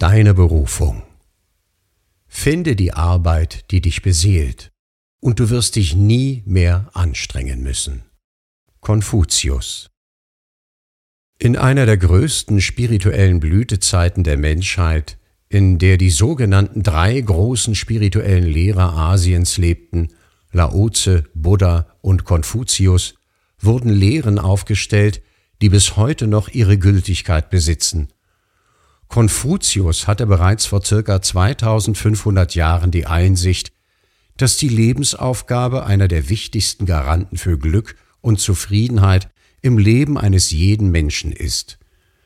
Deine Berufung. Finde die Arbeit, die dich beseelt, und du wirst dich nie mehr anstrengen müssen. Konfuzius. In einer der größten spirituellen Blütezeiten der Menschheit, in der die sogenannten 3 großen spirituellen Lehrer Asiens lebten, Lao Tse, Buddha und Konfuzius, wurden Lehren aufgestellt, die bis heute noch ihre Gültigkeit besitzen. Konfuzius hatte bereits vor ca. 2500 Jahren die Einsicht, dass die Lebensaufgabe einer der wichtigsten Garanten für Glück und Zufriedenheit im Leben eines jeden Menschen ist.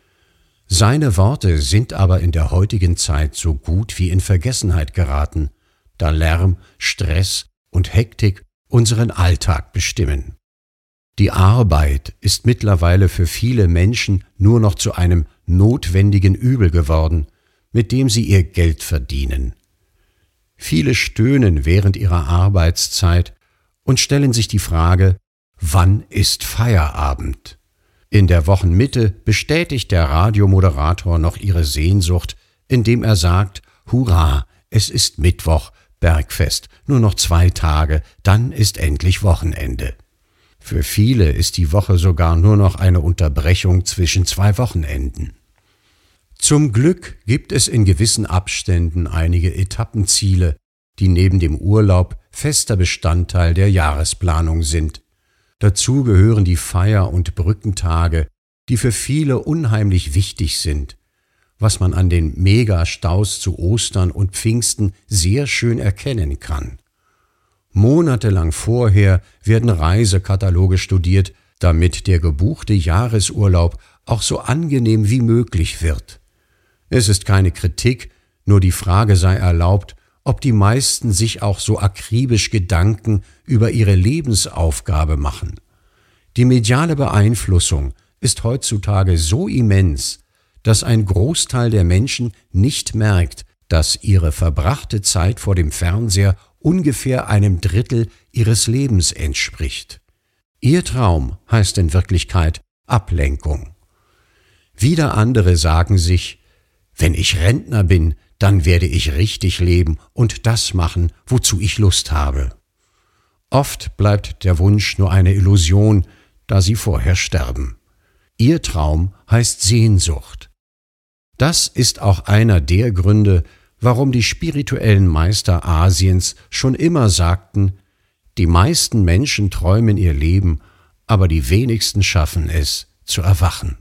Seine Worte sind aber in der heutigen Zeit so gut wie in Vergessenheit geraten, da Lärm, Stress und Hektik unseren Alltag bestimmen. Die Arbeit ist mittlerweile für viele Menschen nur noch zu einem notwendigen Übel geworden, mit dem sie ihr Geld verdienen. Viele stöhnen während ihrer Arbeitszeit und stellen sich die Frage: Wann ist Feierabend? In der Wochenmitte bestätigt der Radiomoderator noch ihre Sehnsucht, indem er sagt: Hurra, es ist Mittwoch, Bergfest, nur noch 2 Tage, dann ist endlich Wochenende. Für viele ist die Woche sogar nur noch eine Unterbrechung zwischen 2 Wochenenden. Zum Glück gibt es in gewissen Abständen einige Etappenziele, die neben dem Urlaub fester Bestandteil der Jahresplanung sind. Dazu gehören die Feier- und Brückentage, die für viele unheimlich wichtig sind, was man an den Megastaus zu Ostern und Pfingsten sehr schön erkennen kann. Monatelang vorher werden Reisekataloge studiert, damit der gebuchte Jahresurlaub auch so angenehm wie möglich wird. Es ist keine Kritik, nur die Frage sei erlaubt, ob die meisten sich auch so akribisch Gedanken über ihre Lebensaufgabe machen. Die mediale Beeinflussung ist heutzutage so immens, dass ein Großteil der Menschen nicht merkt, dass ihre verbrachte Zeit vor dem Fernseher ungefähr einem Drittel ihres Lebens entspricht. Ihr Traum heißt in Wirklichkeit Ablenkung. Wieder andere sagen sich: Wenn ich Rentner bin, dann werde ich richtig leben und das machen, wozu ich Lust habe. Oft bleibt der Wunsch nur eine Illusion, da sie vorher sterben. Ihr Traum heißt Sehnsucht. Das ist auch einer der Gründe, warum die spirituellen Meister Asiens schon immer sagten: Die meisten Menschen träumen ihr Leben, aber die wenigsten schaffen es, zu erwachen.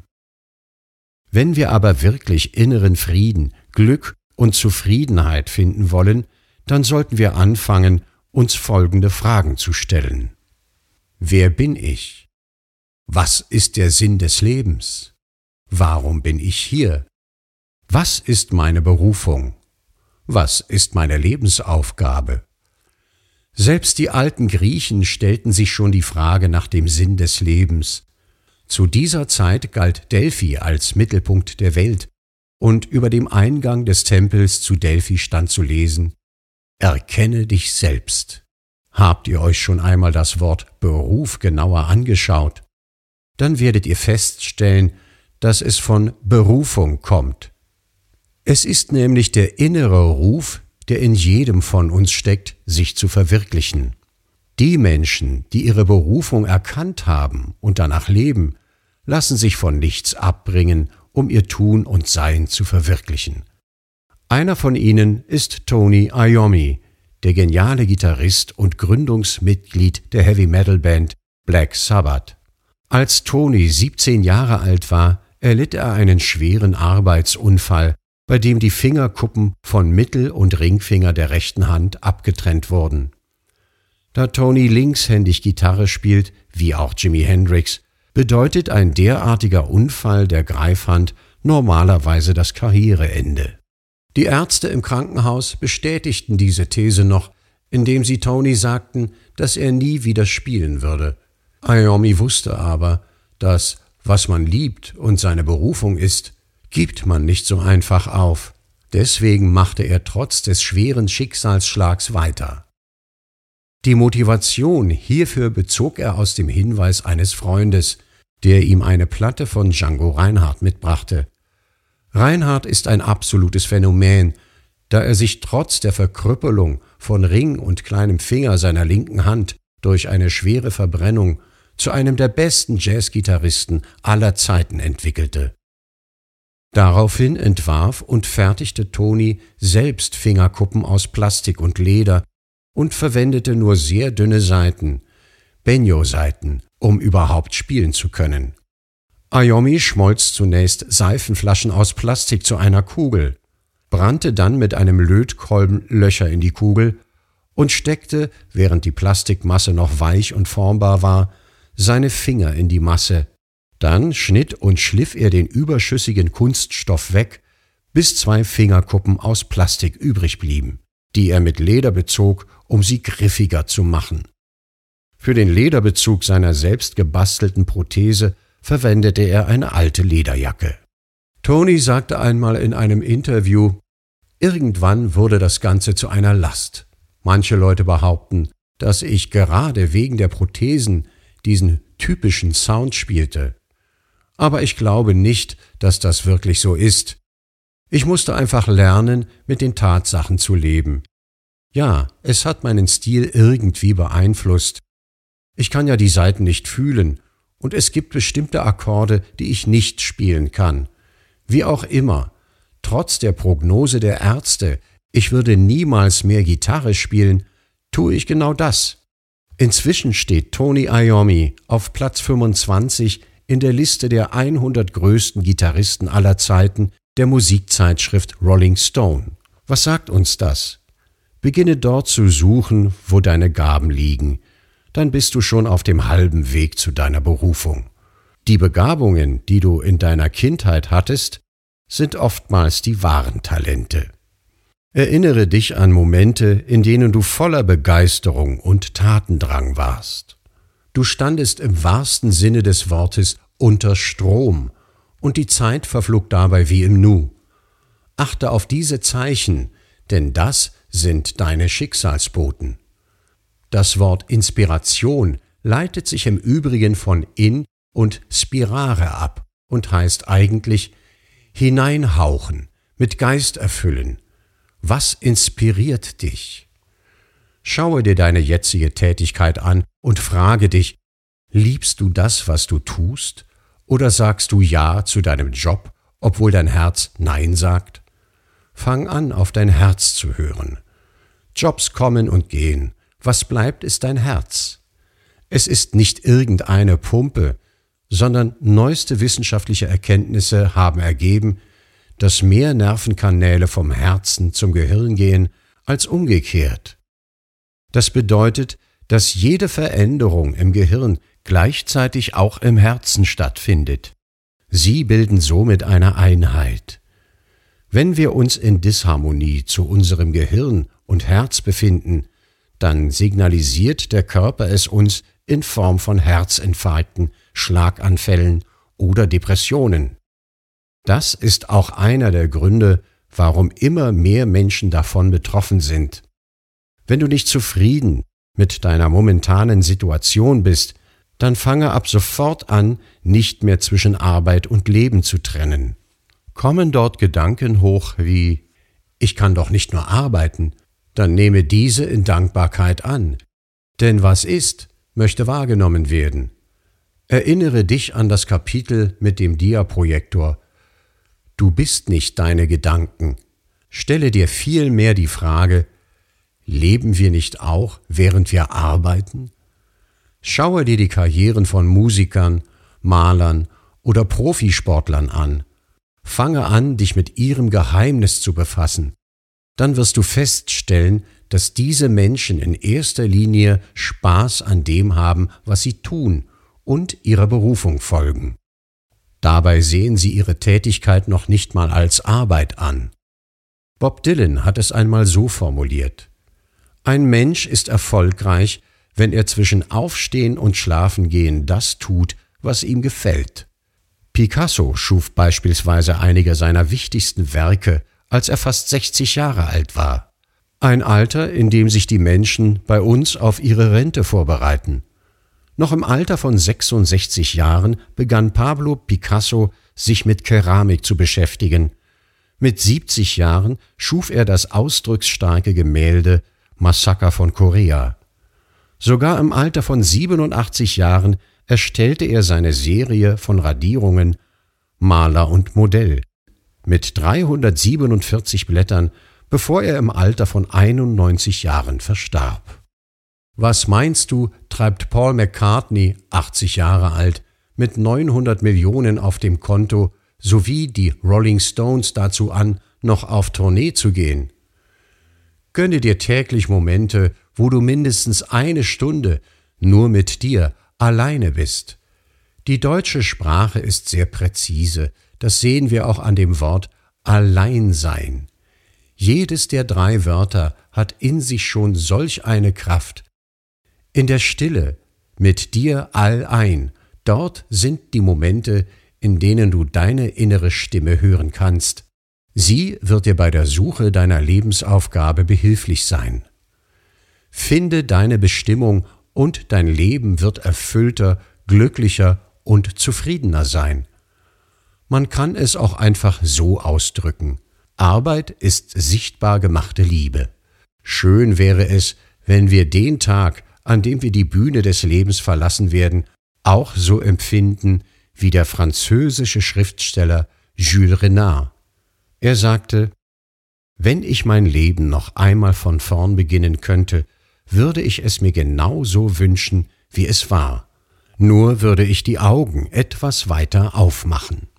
Wenn wir aber wirklich inneren Frieden, Glück und Zufriedenheit finden wollen, dann sollten wir anfangen, uns folgende Fragen zu stellen. Wer bin ich? Was ist der Sinn des Lebens? Warum bin ich hier? Was ist meine Berufung? Was ist meine Lebensaufgabe? Selbst die alten Griechen stellten sich schon die Frage nach dem Sinn des Lebens. Zu dieser Zeit galt Delphi als Mittelpunkt der Welt, und über dem Eingang des Tempels zu Delphi stand zu lesen: Erkenne dich selbst. Habt ihr euch schon einmal das Wort Beruf genauer angeschaut? Dann werdet ihr feststellen, dass es von Berufung kommt. Es ist nämlich der innere Ruf, der in jedem von uns steckt, sich zu verwirklichen. Die Menschen, die ihre Berufung erkannt haben und danach leben, lassen sich von nichts abbringen, um ihr Tun und Sein zu verwirklichen. Einer von ihnen ist Tony Iommi, der geniale Gitarrist und Gründungsmitglied der Heavy-Metal-Band Black Sabbath. Als Tony 17 Jahre alt war, erlitt er einen schweren Arbeitsunfall, bei dem die Fingerkuppen von Mittel- und Ringfinger der rechten Hand abgetrennt wurden. Da Tony linkshändig Gitarre spielt, wie auch Jimi Hendrix, bedeutet ein derartiger Unfall der Greifhand normalerweise das Karriereende. Die Ärzte im Krankenhaus bestätigten diese These noch, indem sie Tony sagten, dass er nie wieder spielen würde. Iommi wusste aber, dass, was man liebt und seine Berufung ist, gibt man nicht so einfach auf. Deswegen machte er trotz des schweren Schicksalsschlags weiter. Die Motivation hierfür bezog er aus dem Hinweis eines Freundes, der ihm eine Platte von Django Reinhardt mitbrachte. Reinhard ist ein absolutes Phänomen, da er sich trotz der Verkrüppelung von Ring und kleinem Finger seiner linken Hand durch eine schwere Verbrennung zu einem der besten Jazzgitarristen aller Zeiten entwickelte. Daraufhin entwarf und fertigte Tony selbst Fingerkuppen aus Plastik und Leder und verwendete nur sehr dünne Saiten, Benjo-Saiten, um überhaupt spielen zu können. Iommi schmolz zunächst Seifenflaschen aus Plastik zu einer Kugel, brannte dann mit einem Lötkolben Löcher in die Kugel und steckte, während die Plastikmasse noch weich und formbar war, seine Finger in die Masse. Dann schnitt und schliff er den überschüssigen Kunststoff weg, bis 2 Fingerkuppen aus Plastik übrig blieben, die er mit Leder bezog, um sie griffiger zu machen. Für den Lederbezug seiner selbst gebastelten Prothese verwendete er eine alte Lederjacke. Tony sagte einmal in einem Interview, irgendwann wurde das Ganze zu einer Last. Manche Leute behaupten, dass ich gerade wegen der Prothesen diesen typischen Sound spielte. Aber ich glaube nicht, dass das wirklich so ist. Ich musste einfach lernen, mit den Tatsachen zu leben. Ja, es hat meinen Stil irgendwie beeinflusst. Ich kann ja die Saiten nicht fühlen, und es gibt bestimmte Akkorde, die ich nicht spielen kann. Wie auch immer, trotz der Prognose der Ärzte, ich würde niemals mehr Gitarre spielen, tue ich genau das. Inzwischen steht Tony Iommi auf Platz 25 in der Liste der 100 größten Gitarristen aller Zeiten der Musikzeitschrift Rolling Stone. Was sagt uns das? Beginne dort zu suchen, wo deine Gaben liegen. Dann bist du schon auf dem halben Weg zu deiner Berufung. Die Begabungen, die du in deiner Kindheit hattest, sind oftmals die wahren Talente. Erinnere dich an Momente, in denen du voller Begeisterung und Tatendrang warst. Du standest im wahrsten Sinne des Wortes unter Strom, und die Zeit verflog dabei wie im Nu. Achte auf diese Zeichen, denn das sind deine Schicksalsboten. Das Wort Inspiration leitet sich im Übrigen von in und spirare ab und heißt eigentlich hineinhauchen, mit Geist erfüllen. Was inspiriert dich? Schaue dir deine jetzige Tätigkeit an und frage dich, liebst du das, was du tust? Oder sagst du Ja zu deinem Job, obwohl dein Herz Nein sagt? Fang an, auf dein Herz zu hören. Jobs kommen und gehen. Was bleibt, ist dein Herz. Es ist nicht irgendeine Pumpe, sondern neueste wissenschaftliche Erkenntnisse haben ergeben, dass mehr Nervenkanäle vom Herzen zum Gehirn gehen als umgekehrt. Das bedeutet, dass jede Veränderung im Gehirn gleichzeitig auch im Herzen stattfindet. Sie bilden somit eine Einheit. Wenn wir uns in Disharmonie zu unserem Gehirn und Herz befinden, dann signalisiert der Körper es uns in Form von Herzinfarkten, Schlaganfällen oder Depressionen. Das ist auch einer der Gründe, warum immer mehr Menschen davon betroffen sind. Wenn du nicht zufrieden mit deiner momentanen Situation bist, dann fange ab sofort an, nicht mehr zwischen Arbeit und Leben zu trennen. Kommen dort Gedanken hoch wie »Ich kann doch nicht nur arbeiten«, dann nehme diese in Dankbarkeit an. Denn was ist, möchte wahrgenommen werden. Erinnere dich an das Kapitel mit dem Diaprojektor. Du bist nicht deine Gedanken. Stelle dir vielmehr die Frage, leben wir nicht auch, während wir arbeiten? Schaue dir die Karrieren von Musikern, Malern oder Profisportlern an. Fange an, dich mit ihrem Geheimnis zu befassen. Dann wirst du feststellen, dass diese Menschen in erster Linie Spaß an dem haben, was sie tun und ihrer Berufung folgen. Dabei sehen sie ihre Tätigkeit noch nicht mal als Arbeit an. Bob Dylan hat es einmal so formuliert: Ein Mensch ist erfolgreich, wenn er zwischen Aufstehen und Schlafengehen das tut, was ihm gefällt. Picasso schuf beispielsweise einige seiner wichtigsten Werke, als er fast 60 Jahre alt war. Ein Alter, in dem sich die Menschen bei uns auf ihre Rente vorbereiten. Noch im Alter von 66 Jahren begann Pablo Picasso, sich mit Keramik zu beschäftigen, Mit 70 Jahren schuf er das ausdrucksstarke Gemälde Massaker von Korea. Sogar im Alter von 87 Jahren erstellte er seine Serie von Radierungen Maler und Modell mit 347 Blättern, bevor er im Alter von 91 Jahren verstarb. Was meinst du, treibt Paul McCartney, 80 Jahre alt, mit 900 Millionen auf dem Konto sowie die Rolling Stones dazu an, noch auf Tournee zu gehen? Gönne dir täglich Momente, wo du mindestens eine Stunde nur mit dir alleine bist. Die deutsche Sprache ist sehr präzise, das sehen wir auch an dem Wort Alleinsein. Jedes der 3 Wörter hat in sich schon solch eine Kraft. In der Stille, mit dir allein, dort sind die Momente, in denen du deine innere Stimme hören kannst. Sie wird dir bei der Suche deiner Lebensaufgabe behilflich sein. Finde deine Bestimmung und dein Leben wird erfüllter, glücklicher und zufriedener sein. Man kann es auch einfach so ausdrücken. Arbeit ist sichtbar gemachte Liebe. Schön wäre es, wenn wir den Tag, an dem wir die Bühne des Lebens verlassen werden, auch so empfinden wie der französische Schriftsteller Jules Renard. Er sagte: Wenn ich mein Leben noch einmal von vorn beginnen könnte, würde ich es mir genau so wünschen, wie es war. Nur würde ich die Augen etwas weiter aufmachen.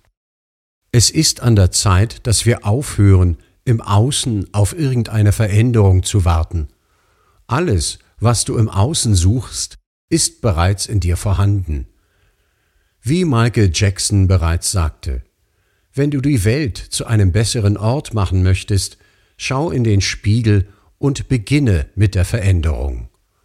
Es ist an der Zeit, dass wir aufhören, im Außen auf irgendeine Veränderung zu warten. Alles, was du im Außen suchst, ist bereits in dir vorhanden. Wie Michael Jackson bereits sagte: Wenn du die Welt zu einem besseren Ort machen möchtest, schau in den Spiegel und beginne mit der Veränderung.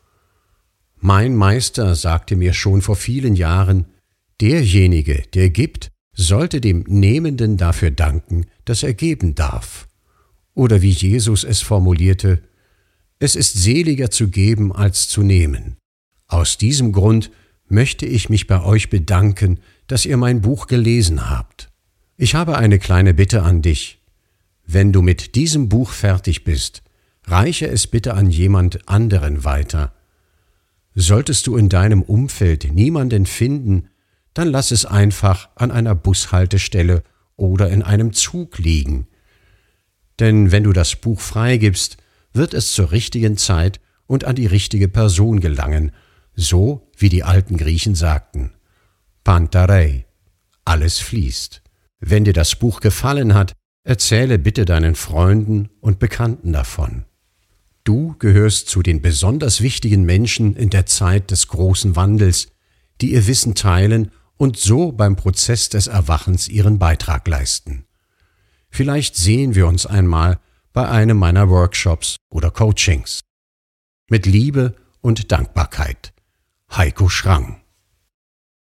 Mein Meister sagte mir schon vor vielen Jahren: Derjenige, der gibt, sollte dem Nehmenden dafür danken, dass er geben darf. Oder wie Jesus es formulierte: Es ist seliger zu geben als zu nehmen. Aus diesem Grund möchte ich mich bei euch bedanken, dass ihr mein Buch gelesen habt. Ich habe eine kleine Bitte an dich. Wenn du mit diesem Buch fertig bist, reiche es bitte an jemand anderen weiter. Solltest du in deinem Umfeld niemanden finden, dann lass es einfach an einer Bushaltestelle oder in einem Zug liegen. Denn wenn du das Buch freigibst, wird es zur richtigen Zeit und an die richtige Person gelangen, so wie die alten Griechen sagten: Pantarei, alles fließt. Wenn dir das Buch gefallen hat, erzähle bitte deinen Freunden und Bekannten davon. Du gehörst zu den besonders wichtigen Menschen in der Zeit des großen Wandels, die ihr Wissen teilen und so beim Prozess des Erwachens ihren Beitrag leisten. Vielleicht sehen wir uns einmal bei einem meiner Workshops oder Coachings. Mit Liebe und Dankbarkeit, Heiko Schrang.